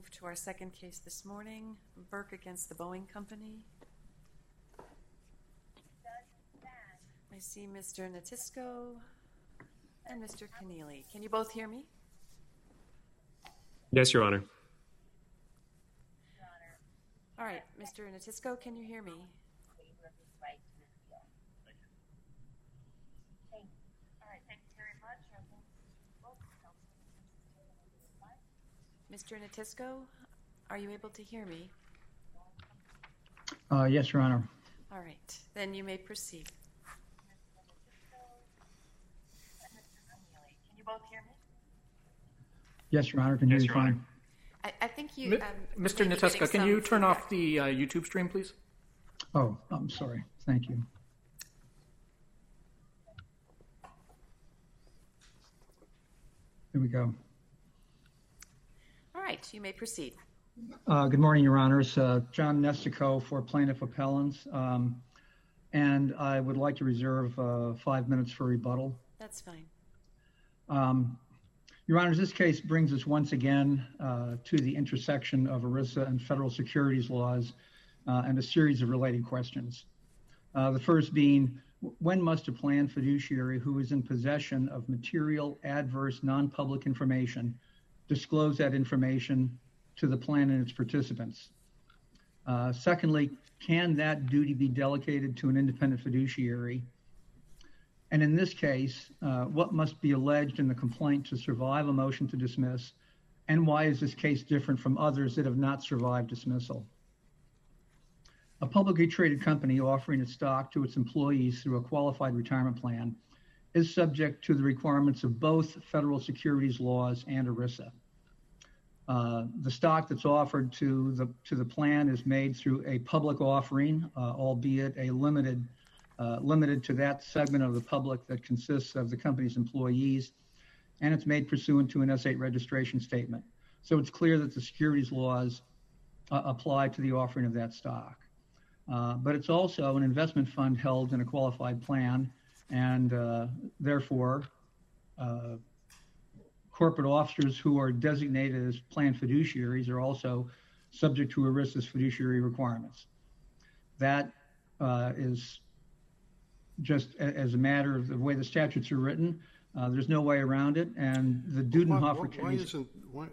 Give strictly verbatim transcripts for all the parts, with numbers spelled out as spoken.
move to our second case this morning, Burke against the Boeing Company. I see Mister Natisco and Mister Keneally. Can you both hear me? Yes, Your Honor. All right, Mister Natisco, can you hear me? Mister Natisco, are you able to hear me? Uh, yes, Your Honor. All right, then you may proceed. Can you both hear me? Yes, Your Honor, can yes, hear you fine. I, I think you... Um, Mister Natisco, can you turn feedback. off the uh, YouTube stream, please? Oh, I'm sorry. Thank you. Here we go. All right, you may proceed. Uh, good morning, Your Honors. Uh, John Nestico for Plaintiff Appellants. Um, and I would like to reserve uh, five minutes for rebuttal. That's fine. Um, Your Honors, this case brings us once again uh, to the intersection of ERISA and federal securities laws uh, and a series of related questions. Uh, the first being, when must a plan fiduciary who is in possession of material, adverse, non-public information disclose that information to the plan and its participants? Uh, secondly, can that duty be delegated to an independent fiduciary? And in this case, uh, what must be alleged in the complaint to survive a motion to dismiss? And why is this case different from others that have not survived dismissal? A publicly traded company offering its stock to its employees through a qualified retirement plan is subject to the requirements of both federal securities laws and ERISA. Uh, the stock that's offered to the to the plan is made through a public offering, uh, albeit a limited uh, limited to that segment of the public that consists of the company's employees, and it's made pursuant to an S eight registration statement. So it's clear that the securities laws uh, apply to the offering of that stock. Uh, but it's also an investment fund held in a qualified plan, and uh, therefore uh, corporate officers who are designated as plan fiduciaries are also subject to ERISA's fiduciary requirements. That uh, is just a, as a matter of the way the statutes are written. Uh, there's no way around it, and the Dudenhofer case. Why isn't why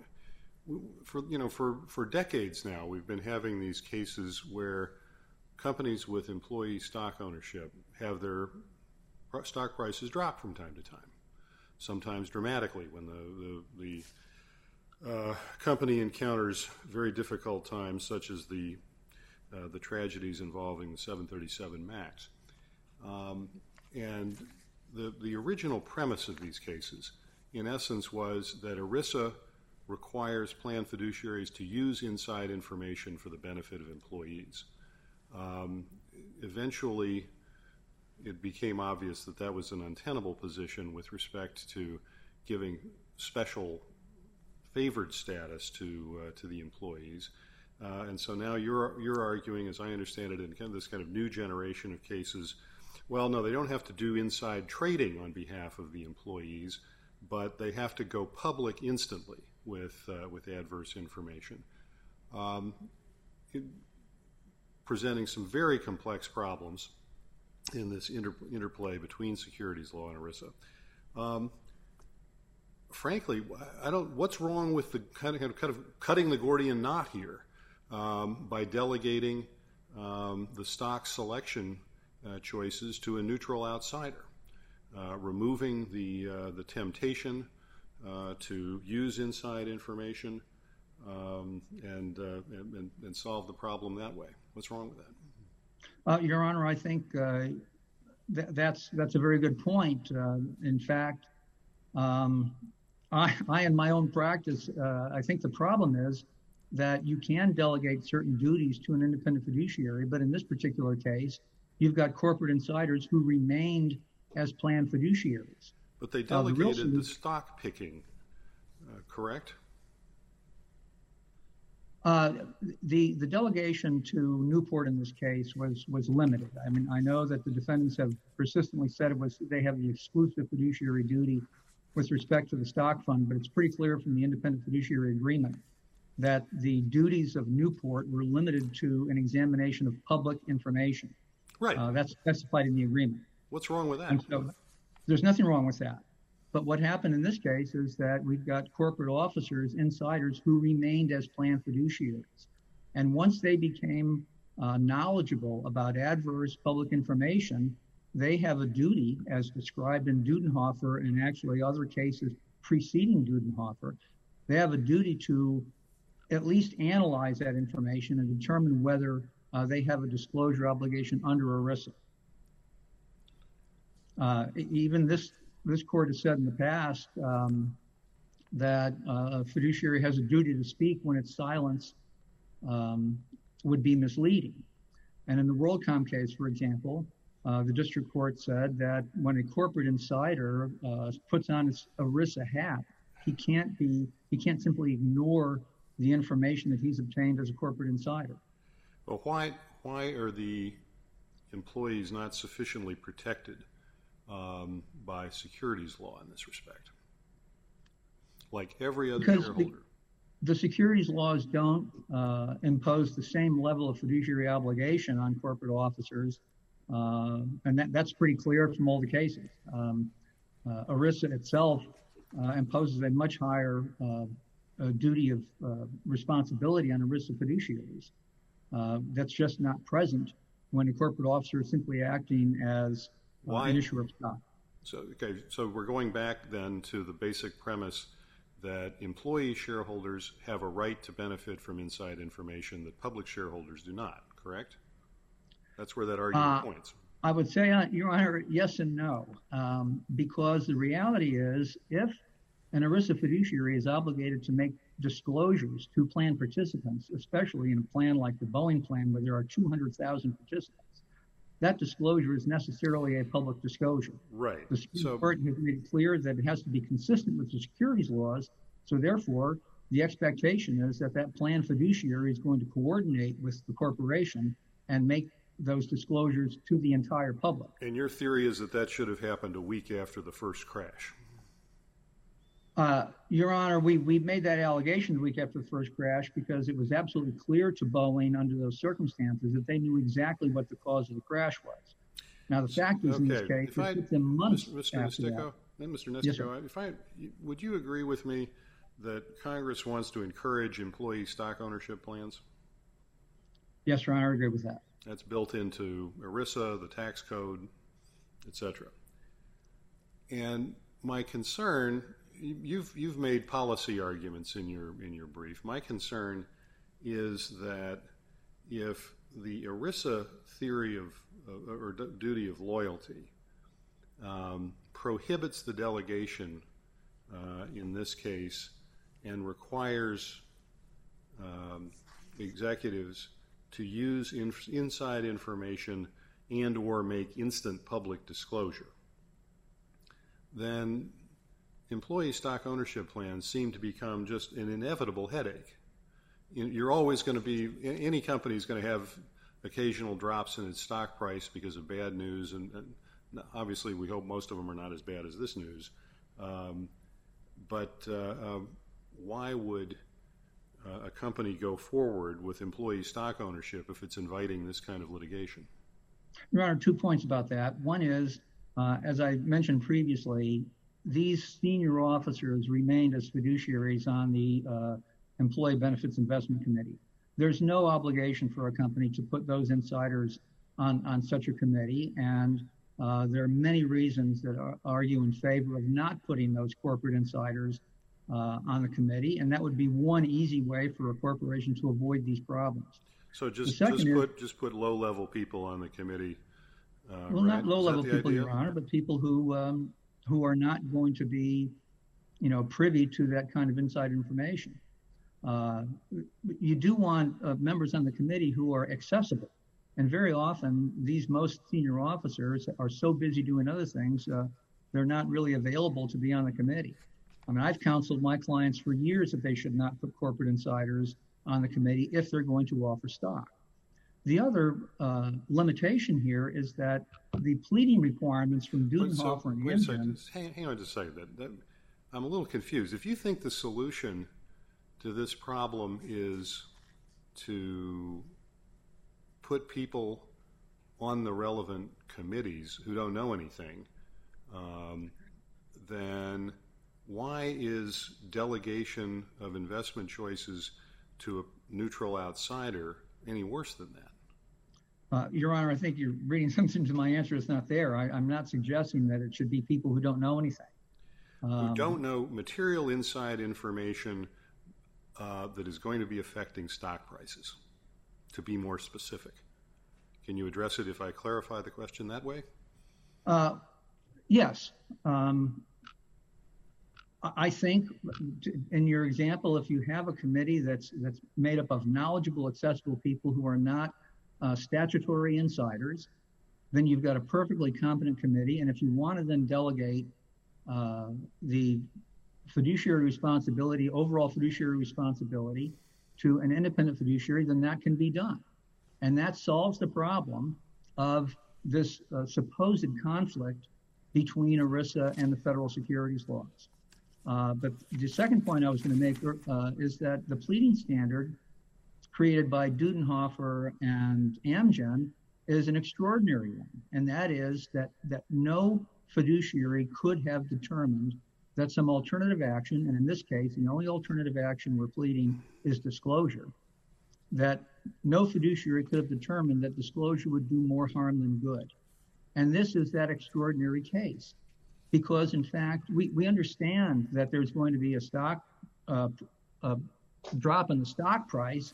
for you know for for decades now we've been having these cases where companies with employee stock ownership have their stock prices drop from time to time, sometimes dramatically when the the, the uh, company encounters very difficult times, such as the uh, the tragedies involving the seven thirty-seven MAX. Um, and the the original premise of these cases, in essence, was that ERISA requires plan fiduciaries to use inside information for the benefit of employees. Um, eventually, it became obvious that that was an untenable position with respect to giving special favored status to uh, to the employees, uh, and so now you're you're arguing, as I understand it, in kind of this kind of new generation of cases. Well, no, they don't have to do inside trading on behalf of the employees, but they have to go public instantly with uh, with adverse information. Um, it, presenting some very complex problems in this inter- interplay between securities law and ERISA. Um, frankly, I don't. What's wrong with the kind of, kind of cutting the Gordian knot here um, by delegating um, the stock selection uh, choices to a neutral outsider, uh, removing the uh, the temptation uh, to use inside information um, and, uh, and and solve the problem that way? What's wrong with that? Uh, Your Honor, I think uh, th- that's that's a very good point. Uh, in fact, um, I, I, in my own practice, uh, I think the problem is that you can delegate certain duties to an independent fiduciary, but in this particular case, you've got corporate insiders who remained as planned fiduciaries. But they delegated uh, the, the stock picking, uh, correct? Uh, the the delegation to Newport in this case was was limited. I mean, I know that the defendants have persistently said it was they have the exclusive fiduciary duty with respect to the stock fund, but it's pretty clear from the independent fiduciary agreement that the duties of Newport were limited to an examination of public information. Right. Uh, that's specified in the agreement. What's wrong with that? And so there's nothing wrong with that. But what happened in this case is that we've got corporate officers, insiders, who remained as plan fiduciaries. And once they became uh, knowledgeable about adverse public information, they have a duty, as described in Dudenhofer and actually other cases preceding Dudenhofer, they have a duty to at least analyze that information and determine whether uh, they have a disclosure obligation under ERISA. Uh, even this this court has said in the past um, that uh, a fiduciary has a duty to speak when its silence um, would be misleading. And in the WorldCom case, for example, uh, the district court said that when a corporate insider uh, puts on his ERISA hat, he can't be he can't simply ignore the information that he's obtained as a corporate insider. Well, why why are the employees not sufficiently protected um, by securities law in this respect, like every other Because shareholder? The, the securities laws don't uh, impose the same level of fiduciary obligation on corporate officers, uh, and that, that's pretty clear from all the cases. Um, uh, ERISA itself uh, imposes a much higher uh, a duty of uh, responsibility on ERISA fiduciaries. Uh, that's just not present when a corporate officer is simply acting as uh, an issuer of stock. So, okay, so we're going back then to the basic premise that employee shareholders have a right to benefit from inside information that public shareholders do not, correct? That's where that argument Uh, points. I would say, uh, Your Honor, yes and no, um, because the reality is if an ERISA fiduciary is obligated to make disclosures to plan participants, especially in a plan like the Boeing plan where there are two hundred thousand participants, that disclosure is necessarily a public disclosure. Right. The Supreme So, Court has made it clear that it has to be consistent with the securities laws, so therefore the expectation is that that plan fiduciary is going to coordinate with the corporation and make those disclosures to the entire public. and your theory is that that should have happened a week after the first crash. Uh, Your Honor, we, we made that allegation the week after the first crash because it was absolutely clear to Boeing under those circumstances that they knew exactly what the cause of the crash was. Now, the fact is, in this Okay, case, if I- it took them months Mister after that. Nistico, then Mister Yes, sir. Nistico, if I, would you agree with me that Congress wants to encourage employee stock ownership plans? Yes, Your Honor, I agree with that. That's built into ERISA, the tax code, et cetera. And my concern, you've you've made policy arguments in your in your brief. My concern is that if the ERISA theory of uh, or d- duty of loyalty um, prohibits the delegation uh, in this case and requires um, executives to use inf- inside information and or make instant public disclosure, then employee stock ownership plans seem to become just an inevitable headache. You're always going to be, any company is going to have occasional drops in its stock price because of bad news, and, and obviously we hope most of them are not as bad as this news. Um, but uh, uh, why would uh, a company go forward with employee stock ownership if it's inviting this kind of litigation? Your Honor, two points about that. One is, uh, as I mentioned previously, these senior officers remained as fiduciaries on the uh, Employee Benefits Investment Committee. There's no obligation for a company to put those insiders on, on such a committee, and uh, there are many reasons that are, argue in favor of not putting those corporate insiders uh, on the committee, and that would be one easy way for a corporation to avoid these problems. So just, second just is- put just put low-level people on the committee. Uh, Well, right? not Is low-level that the people, idea? Your Honor, but people who um, who are not going to be, you know, privy to that kind of inside information. Uh, you do want uh, members on the committee who are accessible, and very often these most senior officers are so busy doing other things, uh, they're not really available to be on the committee. I mean, I've counseled my clients for years that they should not put corporate insiders on the committee if they're going to offer stock. The other uh, limitation here is that the pleading requirements from Wait, so, Dudenhofer and wait a second. Inman. Hang, hang on just a second. That, that, I'm a little confused. If you think the solution to this problem is to put people on the relevant committees who don't know anything, um, then why is delegation of investment choices to a neutral outsider any worse than that? Uh, Your Honor, I think you're reading something to my answer that's not there. I, I'm not suggesting that it should be people who don't know anything. Um, who don't know material inside information uh, that is going to be affecting stock prices, to be more specific. Can you address it if I clarify the question that way? Uh, yes. Um, I think in your example, if you have a committee that's that's made up of knowledgeable, accessible people who are not uh, statutory insiders, then you've got a perfectly competent committee. And if you want to then delegate uh, the fiduciary responsibility, overall fiduciary responsibility to an independent fiduciary, then that can be done. And that solves the problem of this uh, supposed conflict between ERISA and the federal securities laws. Uh, but the second point I was going to make uh, is that the pleading standard created by Dudenhofer and Amgen is an extraordinary one. And that is that, that no fiduciary could have determined that some alternative action, and in this case, the only alternative action we're pleading is disclosure, that no fiduciary could have determined that disclosure would do more harm than good. And this is that extraordinary case. Because, in fact, we, we understand that there's going to be a stock uh, a drop in the stock price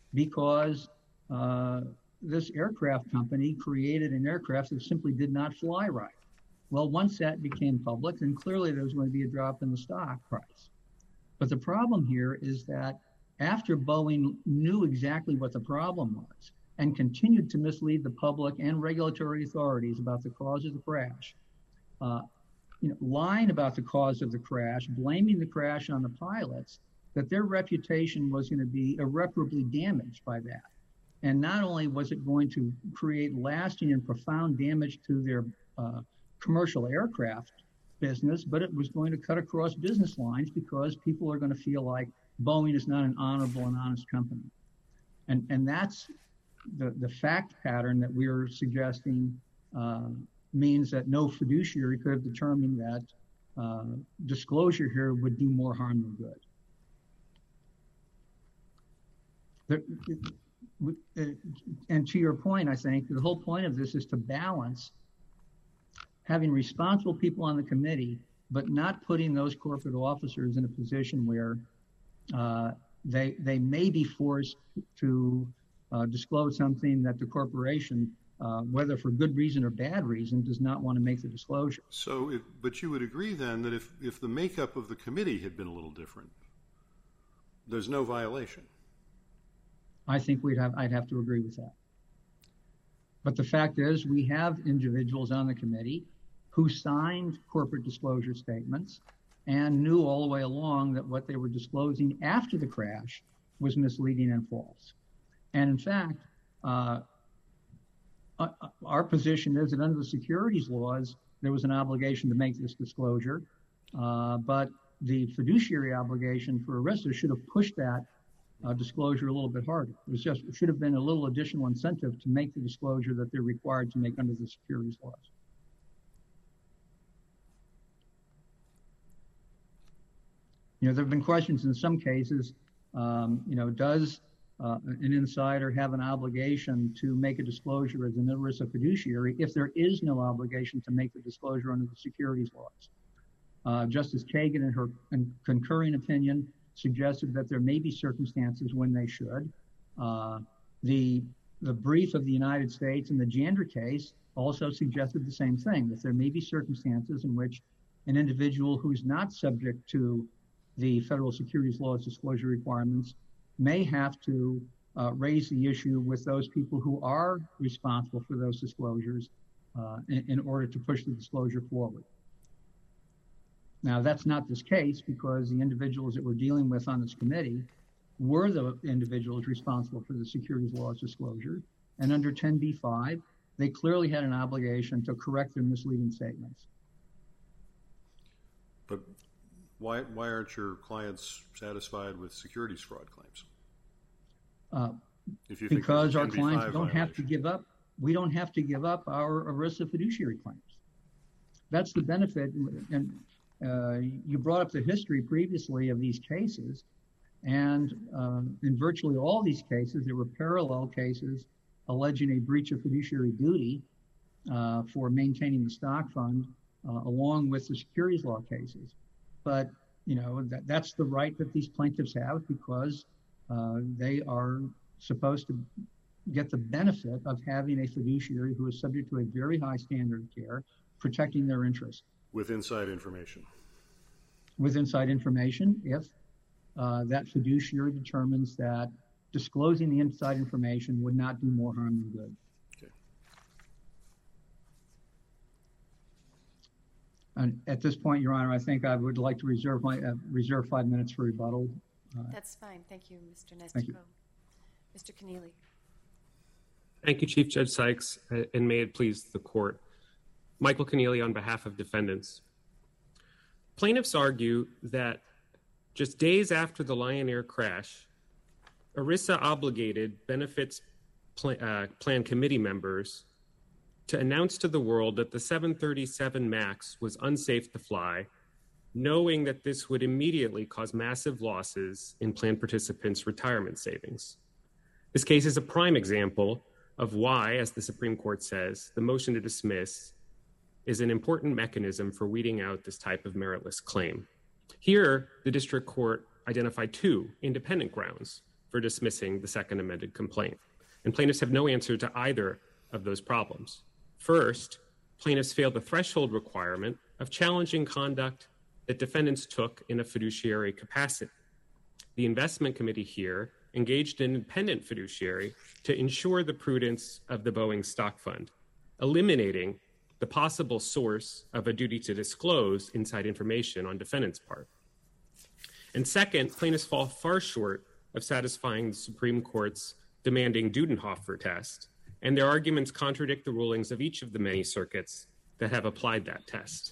because uh, this aircraft company created an aircraft that simply did not fly right. Well, once that became public, then clearly there was going to be a drop in the stock price. But the problem here is that after Boeing knew exactly what the problem was and continued to mislead the public and regulatory authorities about the cause of the crash, uh, you know, lying about the cause of the crash, blaming the crash on the pilots, that their reputation was going to be irreparably damaged by that. And not only was it going to create lasting and profound damage to their uh, commercial aircraft business, but it was going to cut across business lines because people are going to feel like Boeing is not an honorable and honest company. And, and that's the, the fact pattern that we are suggesting uh, means that no fiduciary could have determined that uh, disclosure here would do more harm than good. There, and to your point, I think the whole point of this is to balance having responsible people on the committee, but not putting those corporate officers in a position where uh, they they may be forced to uh, disclose something that the corporation, Uh, whether for good reason or bad reason, does not want to make the disclosure. So, if, but you would agree then that if, if the makeup of the committee had been a little different, there's no violation? I think we'd have, I'd have to agree with that. But the fact is, we have individuals on the committee who signed corporate disclosure statements and knew all the way along that what they were disclosing after the crash was misleading and false. And in fact, uh, Uh, our position is that under the securities laws, there was an obligation to make this disclosure, uh, but the fiduciary obligation for ERISA should have pushed that uh, disclosure a little bit harder. It was just, it should have been a little additional incentive to make the disclosure that they're required to make under the securities laws. You know, there have been questions in some cases, um, you know, does Uh, an insider have an obligation to make a disclosure as an ERISA fiduciary if there is no obligation to make the disclosure under the securities laws? Uh, Justice Kagan, in her in concurring opinion, suggested that there may be circumstances when they should. Uh, the the brief of the United States in the Jander case also suggested the same thing, that there may be circumstances in which an individual who's not subject to the federal securities laws disclosure requirements may have to uh, raise the issue with those people who are responsible for those disclosures uh, in, in order to push the disclosure forward. Now, that's not this case because the individuals that we're dealing with on this committee were the individuals responsible for the securities laws disclosure. And under ten B five, they clearly had an obligation to correct their misleading statements. But Why why aren't your clients satisfied with securities fraud claims? Uh, if you think because our N B clients five don't have to violation. give up. We don't have to give up our ERISA fiduciary claims. That's the benefit. And uh, you brought up the history previously of these cases. And um, in virtually all these cases, there were parallel cases alleging a breach of fiduciary duty uh, for maintaining the stock fund, uh, along with the securities law cases. But, you know, that, that's the right that these plaintiffs have because uh, they are supposed to get the benefit of having a fiduciary who is subject to a very high standard of care, protecting their interests. With inside information. With inside information, if uh, that fiduciary determines that disclosing the inside information would not do more harm than good. Okay. And at this point, Your Honor, I think I would like to reserve my uh, reserve five minutes for rebuttal. Uh, That's fine. Thank you, Mister Nestico. Thank you. Mister Keneally. Thank you, Chief Judge Sykes, and may it please the court. Michael Keneally on behalf of defendants. Plaintiffs argue that just days after the Lion Air crash, ERISA obligated benefits plan, uh, plan committee members to announce to the world that the seven thirty-seven MAX was unsafe to fly, knowing that this would immediately cause massive losses in plan participants' retirement savings. This case is a prime example of why, as the Supreme Court says, the motion to dismiss is an important mechanism for weeding out this type of meritless claim. Here, the district court identified two independent grounds for dismissing the second amended complaint, and plaintiffs have no answer to either of those problems. First, plaintiffs failed the threshold requirement of challenging conduct that defendants took in a fiduciary capacity. The investment committee here engaged an independent fiduciary to ensure the prudence of the Boeing stock fund, eliminating the possible source of a duty to disclose inside information on defendants' part. And second, plaintiffs fall far short of satisfying the Supreme Court's demanding Dudenhofer test, and their arguments contradict the rulings of each of the many circuits that have applied that test.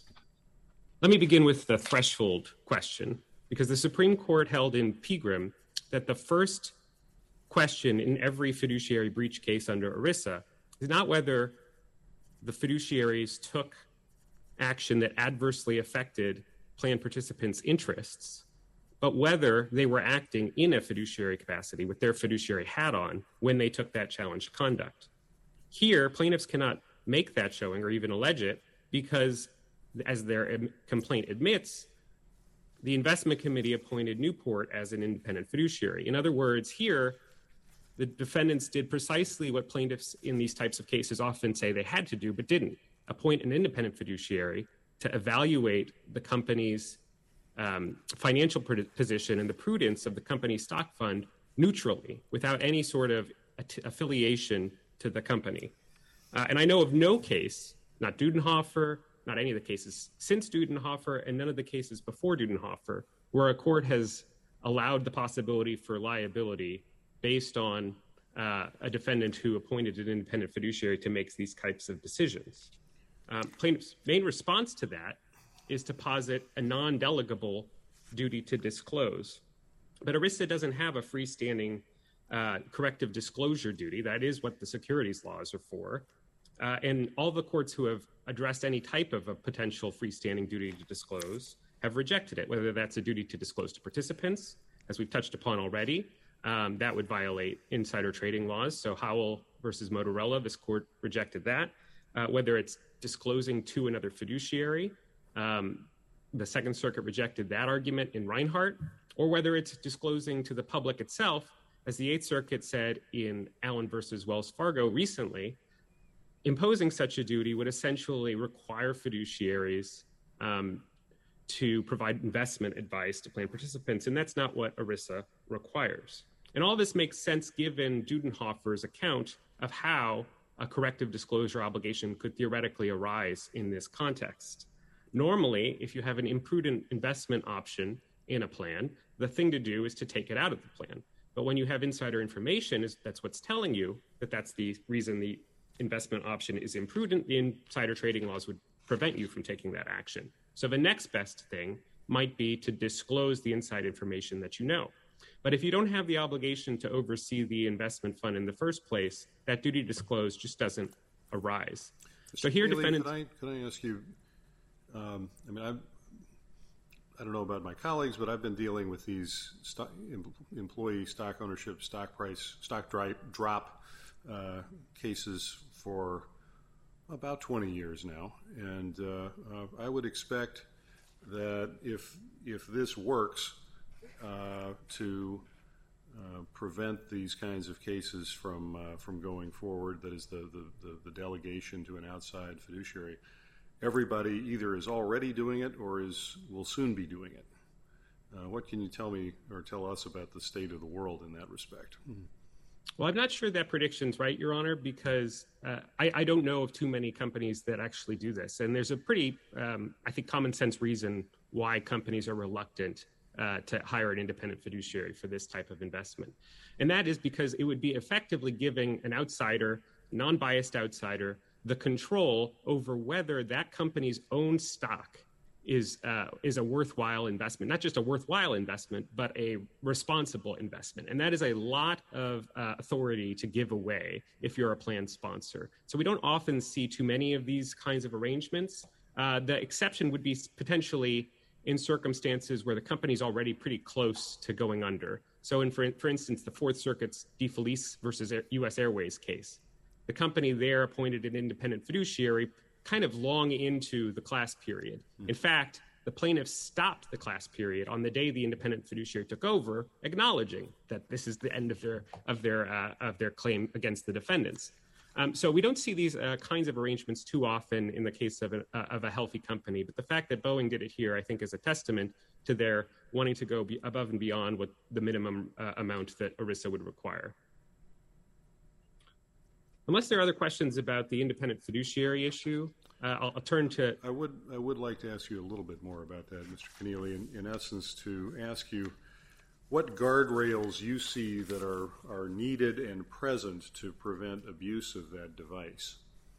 Let me begin with the threshold question, because the Supreme Court held in Pegram that the first question in every fiduciary breach case under ERISA is not whether the fiduciaries took action that adversely affected plan participants' interests, but whether they were acting in a fiduciary capacity with their fiduciary hat on when they took that challenged conduct. Here, plaintiffs cannot make that showing or even allege it because, as their complaint admits, the investment committee appointed Newport as an independent fiduciary. In other words, here, the defendants did precisely what plaintiffs in these types of cases often say they had to do but didn't, appoint an independent fiduciary to evaluate the company's um, financial position and the prudence of the company's stock fund neutrally, without any sort of affiliation to the company. Uh, and I know of no case, not Dudenhofer, not any of the cases since Dudenhofer, and none of the cases before Dudenhofer, where a court has allowed the possibility for liability based on uh, a defendant who appointed an independent fiduciary to make these types of decisions. Um, plaintiff's main response to that is to posit a non-delegable duty to disclose. But ERISA doesn't have a freestanding uh, corrective disclosure duty. That is what the securities laws are for. Uh, and all the courts who have addressed any type of a potential freestanding duty to disclose have rejected it, whether that's a duty to disclose to participants, as we've touched upon already. Um, that would violate insider trading laws. So Howell versus Motorola, this court rejected that. Uh, whether it's disclosing to another fiduciary, um, the Second Circuit rejected that argument in Reinhart, or whether it's disclosing to the public itself, as the Eighth Circuit said in Allen versus Wells Fargo recently, imposing such a duty would essentially require fiduciaries um, to provide investment advice to plan participants, and that's not what ERISA requires. And all this makes sense given Dudenhofer's account of how a corrective disclosure obligation could theoretically arise in this context. Normally, if you have an imprudent investment option in a plan, the thing to do is to take it out of the plan. But when you have insider information, is that's what's telling you that that's the reason the investment option is imprudent, the insider trading laws would prevent you from taking that action. So the next best thing might be to disclose the inside information that you know. But if you don't have the obligation to oversee the investment fund in the first place, that duty to disclose just doesn't arise. So here, Haley, defendants... Can I, can I ask you, um, I mean, I'm, I don't know about my colleagues, but I've been dealing with these stock, em, employee stock ownership, stock price, stock dry, drop uh, cases for about twenty years now. And uh, uh, I would expect that if, if this works uh, to uh, prevent these kinds of cases from, uh, from going forward, that is the, the, the, the delegation to an outside fiduciary, everybody either is already doing it or is will soon be doing it. Uh, what can you tell me or tell us about the state of the world in that respect? Mm-hmm. Well, I'm not sure that prediction's right, Your Honor, because uh, I, I don't know of too many companies that actually do this. And there's a pretty, um, I think, common sense reason why companies are reluctant uh, to hire an independent fiduciary for this type of investment. And that is because it would be effectively giving an outsider, non-biased outsider, the control over whether that company's own stock is uh, is a worthwhile investment, not just a worthwhile investment, but a responsible investment. And that is a lot of uh, authority to give away if you're a plan sponsor. So we don't often see too many of these kinds of arrangements. Uh, the exception would be potentially in circumstances where the company's already pretty close to going under. So in, for, for instance, the Fourth Circuit's DeFelice versus U S Airways case. The company there appointed an independent fiduciary kind of long into the class period. In fact, the plaintiffs stopped the class period on the day the independent fiduciary took over, acknowledging that this is the end of their of their uh, of their claim against the defendants. Um, so we don't see these uh, kinds of arrangements too often in the case of a, uh, of a healthy company. But the fact that Boeing did it here, I think, is a testament to their wanting to go be above and beyond what the minimum uh, amount that ERISA would require. Unless there are other questions about the independent fiduciary issue, uh, I'll, I'll turn to... I would I would like to ask you a little bit more about that, Mister Keneally, in, in essence to ask you what guardrails you see that are, are needed and present to prevent abuse of that device.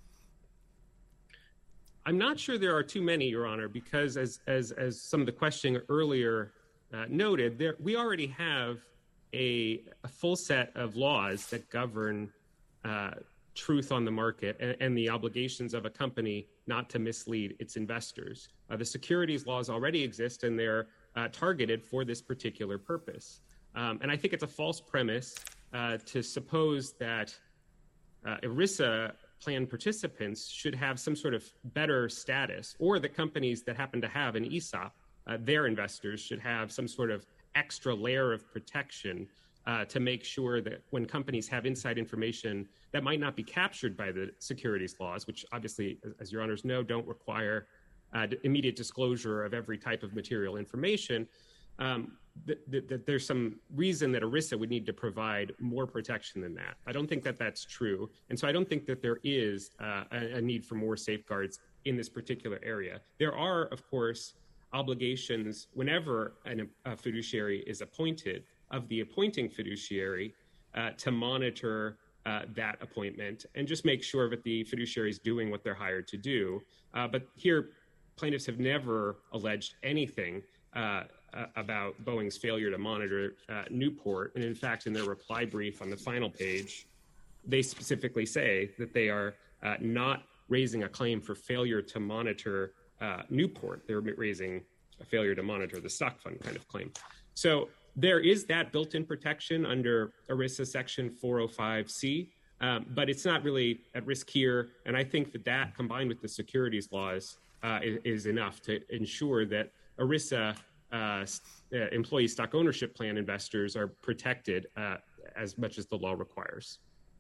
I'm not sure there are too many, Your Honor, because as, as, as some of the questioning earlier uh, noted, there, we already have a, a full set of laws that govern uh, truth on the market and, and the obligations of a company not to mislead its investors. Uh, the securities laws already exist, and they're uh, targeted for this particular purpose. Um, and I think it's a false premise uh, to suppose that uh, ERISA plan participants should have some sort of better status, or that companies that happen to have an E S O P, uh, their investors should have some sort of extra layer of protection Uh, to make sure that when companies have inside information that might not be captured by the securities laws, which obviously, as your honors know, don't require uh, immediate disclosure of every type of material information, um, that, that, that there's some reason that ERISA would need to provide more protection than that. I don't think that that's true. And so I don't think that there is uh, a, a need for more safeguards in this particular area. There are, of course, obligations whenever an, a fiduciary is appointed of the appointing fiduciary uh, to monitor uh, that appointment and just make sure that the fiduciary is doing what they're hired to do. Uh, but here, plaintiffs have never alleged anything uh, uh, about Boeing's failure to monitor uh, Newport. And in fact, in their reply brief on the final page, they specifically say that they are uh, not raising a claim for failure to monitor uh, Newport. They're raising a failure to monitor the stock fund kind of claim. So there is that built-in protection under ERISA Section four oh five C, um, but it's not really at risk here. And I think that that, combined with the securities laws, uh, is, is enough to ensure that ERISA uh, uh, employee stock ownership plan investors are protected uh, as much as the law requires.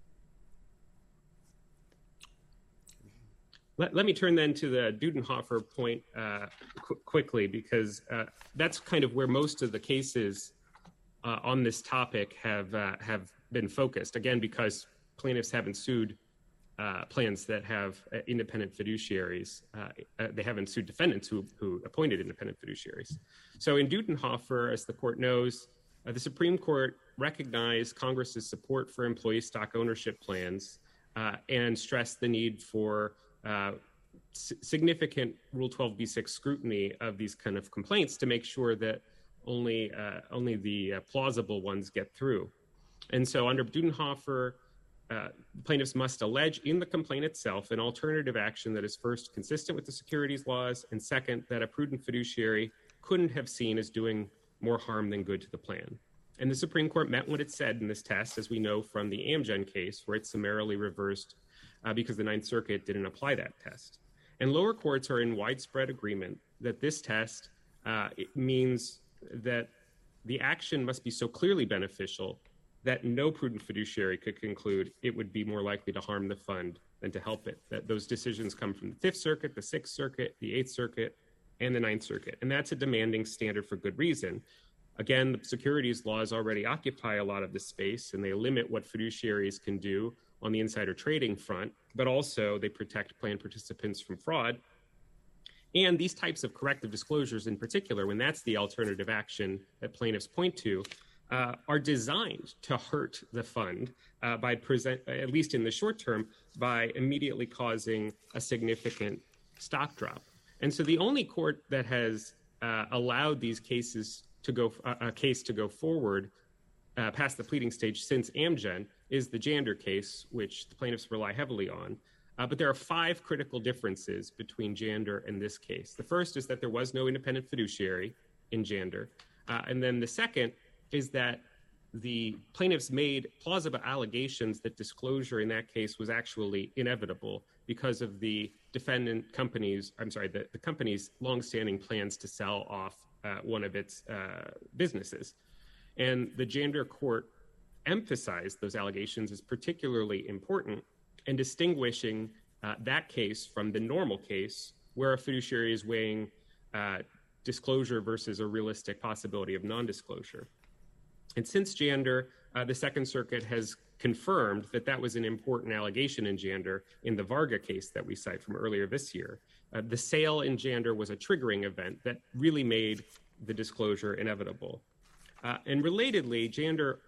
Let, let me turn then to the Dudenhofer point uh, qu- quickly, because uh, that's kind of where most of the cases Uh, on this topic have uh, have been focused, again, because plaintiffs haven't sued uh, plans that have uh, independent fiduciaries. Uh, uh, they haven't sued defendants who, who appointed independent fiduciaries. So in Dudenhofer, as the court knows, uh, the Supreme Court recognized Congress's support for employee stock ownership plans uh, and stressed the need for uh, s- significant Rule twelve b six scrutiny of these kind of complaints to make sure that only uh, only the uh, plausible ones get through. And so under Dudenhofer, uh, plaintiffs must allege in the complaint itself an alternative action that is first consistent with the securities laws, and second, that a prudent fiduciary couldn't have seen as doing more harm than good to the plan. And the Supreme Court meant what it said in this test, as we know from the Amgen case, where it summarily reversed uh, because the Ninth Circuit didn't apply that test. And lower courts are in widespread agreement that this test uh, it means that the action must be so clearly beneficial that no prudent fiduciary could conclude it would be more likely to harm the fund than to help it. That those decisions come from the Fifth Circuit, the Sixth Circuit, the Eighth Circuit, and the Ninth Circuit. And that's a demanding standard for good reason. Again, the securities laws already occupy a lot of this space, and they limit what fiduciaries can do on the insider trading front, but also they protect plan participants from fraud. And these types of corrective disclosures in particular, when that's the alternative action that plaintiffs point to, uh, are designed to hurt the fund uh, by present, at least in the short term, by immediately causing a significant stock drop. And so the only court that has uh, allowed these cases to go, uh, a case to go forward uh, past the pleading stage since Amgen is the Jander case, which the plaintiffs rely heavily on. Uh, but there are five critical differences between Jander and this case. The first is that there was no independent fiduciary in Jander. Uh, and then the second is that the plaintiffs made plausible allegations that disclosure in that case was actually inevitable because of the defendant company's, I'm sorry, the, the company's longstanding plans to sell off uh, one of its uh, businesses. And the Jander court emphasized those allegations as particularly important and distinguishing uh, that case from the normal case where a fiduciary is weighing uh, disclosure versus a realistic possibility of non-disclosure. And since Jander, uh, the Second Circuit has confirmed that that was an important allegation in Jander in the Varga case that we cite from earlier this year. Uh, the sale in Jander was a triggering event that really made the disclosure inevitable. Uh, and relatedly, Jander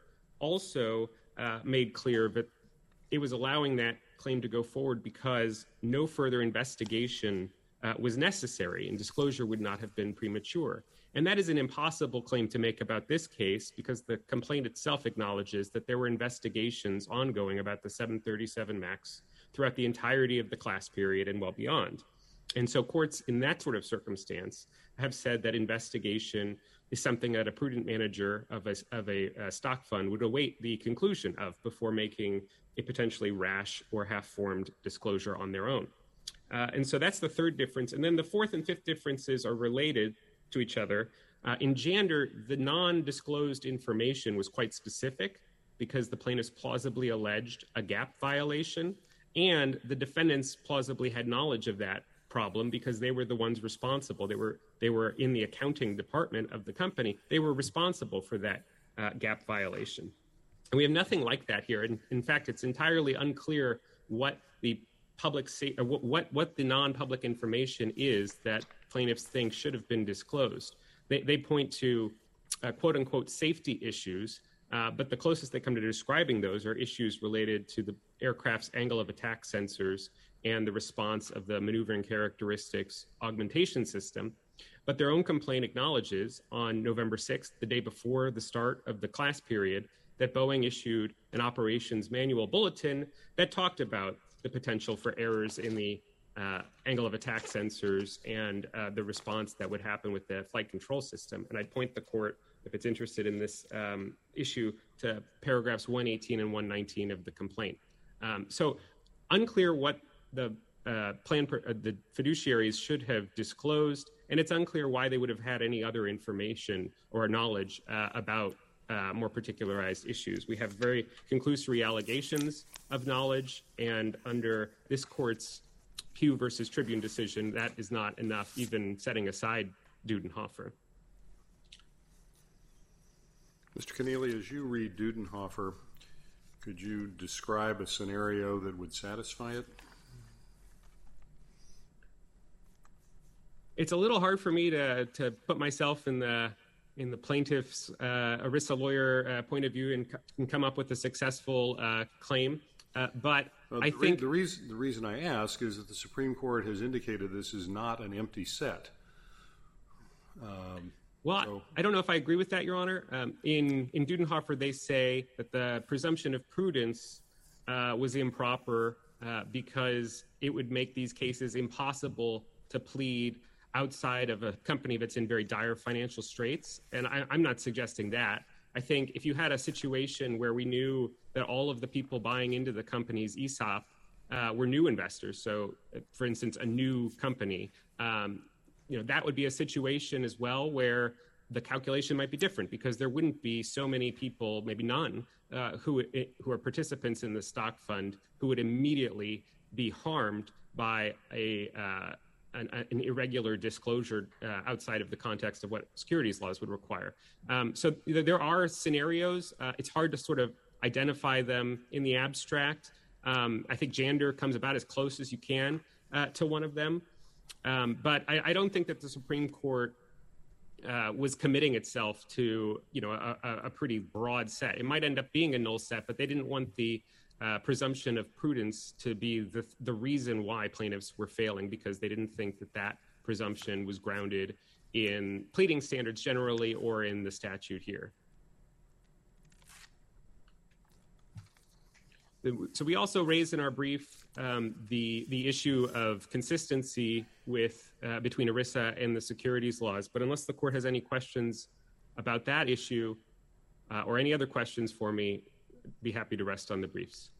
also uh, made clear that it was allowing that claim to go forward because no further investigation uh, was necessary and disclosure would not have been premature. And that is an impossible claim to make about this case because the complaint itself acknowledges that there were investigations ongoing about the seven thirty-seven Max throughout the entirety of the class period and well beyond. And so courts in that sort of circumstance have said that investigation is something that a prudent manager of a, of a, a stock fund would await the conclusion of before making a potentially rash or half-formed disclosure on their own. Uh, and so that's the third difference. And then the fourth and fifth differences are related to each other. Uh, in Jander, the non-disclosed information was quite specific because the plaintiffs plausibly alleged a gap violation, and the defendants plausibly had knowledge of that problem because they were the ones responsible. They were they were in the accounting department of the company. They were responsible for that uh, gap violation. And we have nothing like that here. In, in fact, it's entirely unclear what the public sa- or what, what what the non-public information is that plaintiffs think should have been disclosed. They, they point to uh, quote unquote safety issues, uh, but the closest they come to describing those are issues related to the aircraft's angle of attack sensors and the response of the maneuvering characteristics augmentation system. But their own complaint acknowledges on November sixth, the day before the start of the class period, that Boeing issued an operations manual bulletin that talked about the potential for errors in the uh, angle of attack sensors and uh, the response that would happen with the flight control system. And I'd point the court, if it's interested in this um, issue, to paragraphs one eighteen and one nineteen of the complaint. Um, so unclear what the uh, plan, per, uh, the fiduciaries should have disclosed, and it's unclear why they would have had any other information or knowledge uh, about Uh, more particularized issues. We have very conclusory allegations of knowledge, and under this court's Pew versus Tribune decision, that is not enough, even setting aside Dudenhofer. Mister Keneally, as you read Dudenhofer, could you describe a scenario that would satisfy it? It's a little hard for me to, to put myself in the in the plaintiff's uh, ERISA lawyer uh, point of view and, c- and come up with a successful uh, claim. Uh, but well, I the think re- the reason the reason I ask is that the Supreme Court has indicated this is not an empty set. Um, Well, so. I don't know if I agree with that, Your Honor. Um, in, in Dudenhofer, they say that the presumption of prudence uh, was improper uh, because it would make these cases impossible to plead outside of a company that's in very dire financial straits. And I, I'm not suggesting that. I think if you had a situation where we knew that all of the people buying into the company's E S O P uh, were new investors, so, for instance, a new company, um, you know, that would be a situation as well where the calculation might be different because there wouldn't be so many people, maybe none, uh, who who are participants in the stock fund who would immediately be harmed by a uh, an, an irregular disclosure uh, outside of the context of what securities laws would require. Um, so there are scenarios. Uh, it's hard to sort of identify them in the abstract. Um, I think Jander comes about as close as you can uh, to one of them. Um, but I, I don't think that the Supreme Court uh, was committing itself to, you know, a, a pretty broad set. It might end up being a null set, but they didn't want the uh, presumption of prudence to be the, the reason why plaintiffs were failing, because they didn't think that that presumption was grounded in pleading standards generally or in the statute here. So we also raised in our brief um, the the issue of consistency with uh, between ERISA and the securities laws. But unless the court has any questions about that issue uh, or any other questions for me, I'd be happy to rest on the briefs.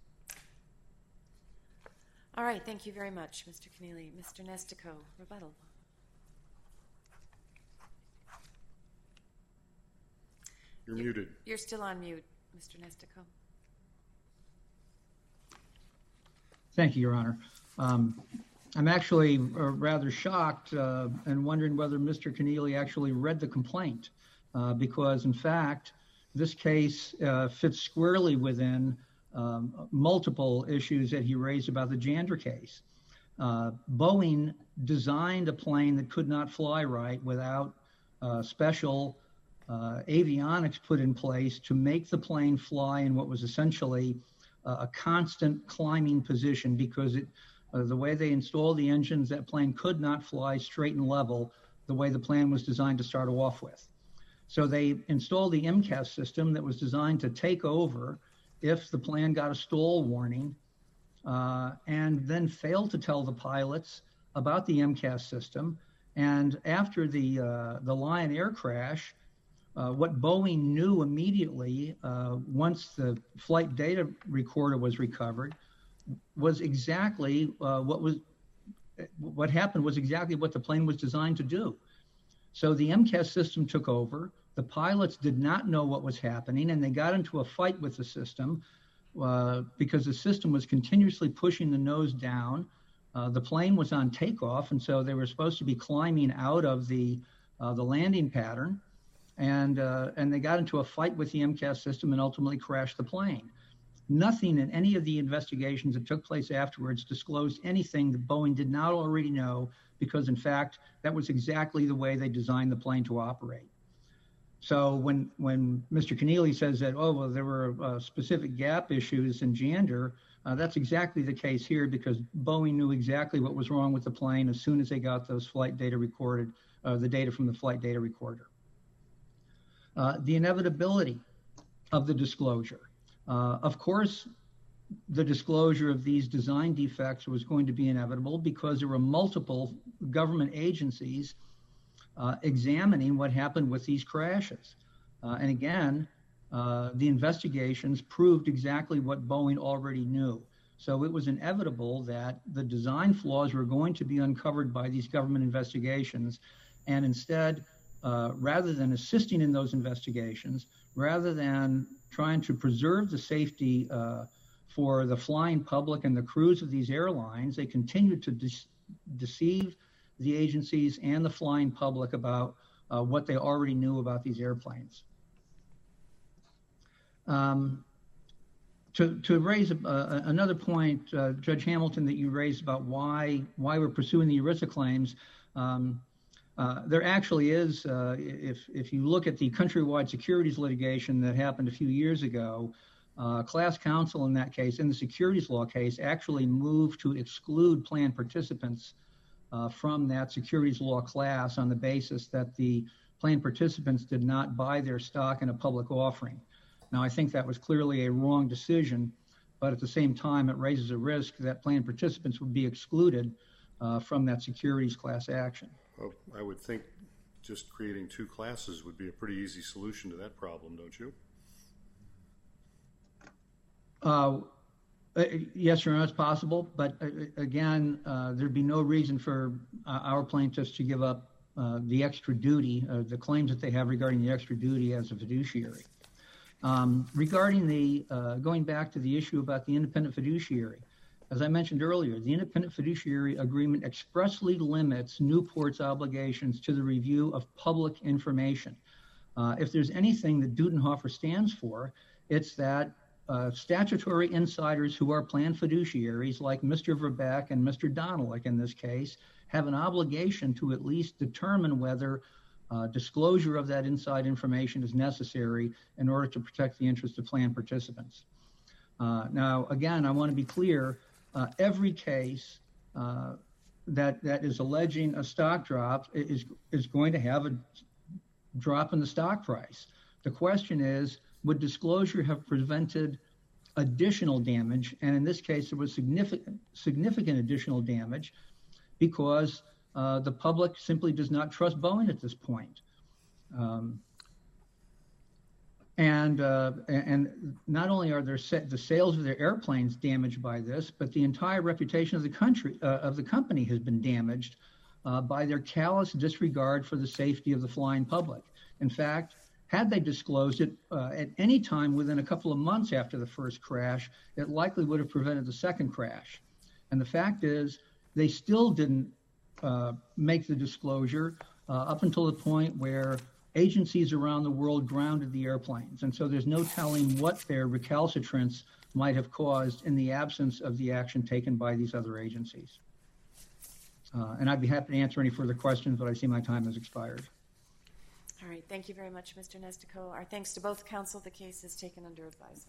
All right. Thank you very much, Mister Keneally. Mister Nestico, rebuttal. You're muted. You're still on mute, Mister Nestico. Thank you, Your Honor. Um, I'm actually uh, rather shocked uh, and wondering whether Mister Keneally actually read the complaint, uh, because, in fact, this case uh, fits squarely within um, multiple issues that he raised about the Jander case. Uh, Boeing designed a plane that could not fly right without uh, special uh, avionics put in place to make the plane fly in what was essentially a constant climbing position, because it, uh, the way they installed the engines, that plane could not fly straight and level the way the plan was designed to start off with. So they installed the M C A S system that was designed to take over if the plane got a stall warning, uh, and then failed to tell the pilots about the M C A S system. And after the, uh, the Lion Air crash, Uh, what Boeing knew immediately uh, once the flight data recorder was recovered was exactly uh, what was what happened was exactly what the plane was designed to do. So the M C A S system took over. The pilots did not know what was happening, and they got into a fight with the system uh, because the system was continuously pushing the nose down. Uh, the plane was on takeoff, and so they were supposed to be climbing out of the uh, the landing pattern. And uh, and they got into a fight with the M C A S system and ultimately crashed the plane. Nothing in any of the investigations that took place afterwards disclosed anything that Boeing did not already know, because, in fact, that was exactly the way they designed the plane to operate. So when when Mister Keneally says that, oh, well, there were uh, specific gap issues in Jander, uh, that's exactly the case here, because Boeing knew exactly what was wrong with the plane as soon as they got those flight data recorded, uh, the data from the flight data recorder. Uh, the inevitability of the disclosure. Uh, of course, the disclosure of these design defects was going to be inevitable because there were multiple government agencies uh, examining what happened with these crashes. Uh, and again, uh, the investigations proved exactly what Boeing already knew. So it was inevitable that the design flaws were going to be uncovered by these government investigations, and instead, Uh, rather than assisting in those investigations, rather than trying to preserve the safety uh, for the flying public and the crews of these airlines, they continued to de- deceive the agencies and the flying public about uh, what they already knew about these airplanes. Um, to, to raise a, a, another point, uh, Judge Hamilton, that you raised about why, why we're pursuing the ERISA claims, um, Uh, there actually is, uh, if if you look at the countrywide securities litigation that happened a few years ago, Uh, class counsel in that case, in the securities law case, actually moved to exclude plan participants uh, from that securities law class on the basis that the plan participants did not buy their stock in a public offering. Now, I think that was clearly a wrong decision, but at the same time, it raises a risk that plan participants would be excluded uh, from that securities class action. Well, I would think just creating two classes would be a pretty easy solution to that problem, don't you? Uh, yes, Your Honor, it's possible, but uh, again, uh, there'd be no reason for uh, our plaintiffs to give up uh, the extra duty, uh, the claims that they have regarding the extra duty as a fiduciary. Um, regarding the, uh, going back to the issue about the independent fiduciary, as I mentioned earlier, the independent fiduciary agreement expressly limits Newport's obligations to the review of public information. Uh, if there's anything that Dudenhofer stands for, it's that Uh, statutory insiders who are plan fiduciaries like Mister Verbeck and Mister Donelick in this case have an obligation to at least determine whether uh, disclosure of that inside information is necessary in order to protect the interest of plan participants. Uh, now, again, I want to be clear, uh, every case uh, that that is alleging a stock drop is, is going to have a drop in the stock price. The question is, would disclosure have prevented additional damage? And in this case, there was significant, significant additional damage because uh, the public simply does not trust Boeing at this point. Um, and uh, and not only are there set, the sales of their airplanes damaged by this, but the entire reputation of the country uh, of the company has been damaged uh, by their callous disregard for the safety of the flying public. In fact, had they disclosed it uh, at any time within a couple of months after the first crash, it likely would have prevented the second crash. And the fact is, they still didn't uh, make the disclosure uh, up until the point where agencies around the world grounded the airplanes. And so there's no telling what their recalcitrance might have caused in the absence of the action taken by these other agencies. Uh, and I'd be happy to answer any further questions, but I see my time has expired. All right. Thank you very much, Mister Nestico. Our thanks to both counsel. The case is taken under advisement.